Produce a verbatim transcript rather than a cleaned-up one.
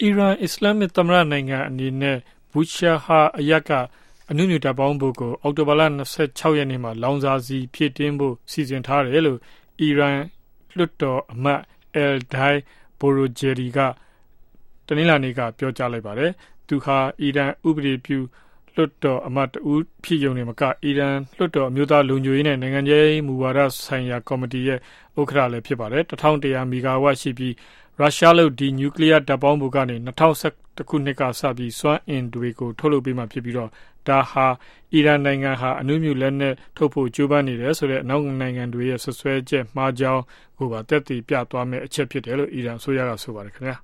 အီရန်အစ္စလာမစ်သမ္မတနိုင်ငံအနေနဲ့ဘူရှာဟာအယက်ကအနုမြူတပ်ပေါင်းဖို့ကိုအောက်တိုဘာလtwenty-sixရက်နေ့မှာလောင်စာစီဖြည့်တင်းဖို့စီစဉ်ထားတယ်လို့အီရန်လွှတ်တော်အမတ်အယ်ဒိုင်ဘိုရိုဂျယ်ရီကတနင်္လာနေ့ကပြောကြားလိုက်ပါတယ်။သူဟာအီရန်ဥပဒေပြုလွှတ်တော်အမတ်တဦးဖြစ်ရုံနဲ့မကအီရန်လွှတ်တော်အမျိုးသားလုံခြုံရေးနဲ့နိုင်ငံရေးမူဝါဒဆိုင်ရာကော်မတီရဲ့ဥက္ကဋ္ဌလည်းဖြစ်ပါတယ်။eleven hundredမီဂါဝတ်ရှိပြီးရုရှားလို့ဒီနျူကလ িয়ার တပ်ပေါင်းဖို့ကနေtwenty twenty-oneခုနှစ်ကစပြီးစွမ်းအင်တွေကိုထုတ်လုပ်ပေးမှဖြစ်ပြီးတော့ဒါဟာအီရန်နိုင်ငံဟာအနုမြူလက်နက်ထုတ်ဖို့ကြိုးပမ်းနေတယ်ဆိုတဲ့အနောက်နိုင်ငံတွေရဲ့ဆွဆွဲချက်မှားကြောင်းကိုပါတက်တည်ပြသွားမယ့်အချက်ဖြစ်တယ်လို့အီရန်အစိုးရကဆိုပါတယ်ခင်ဗျာ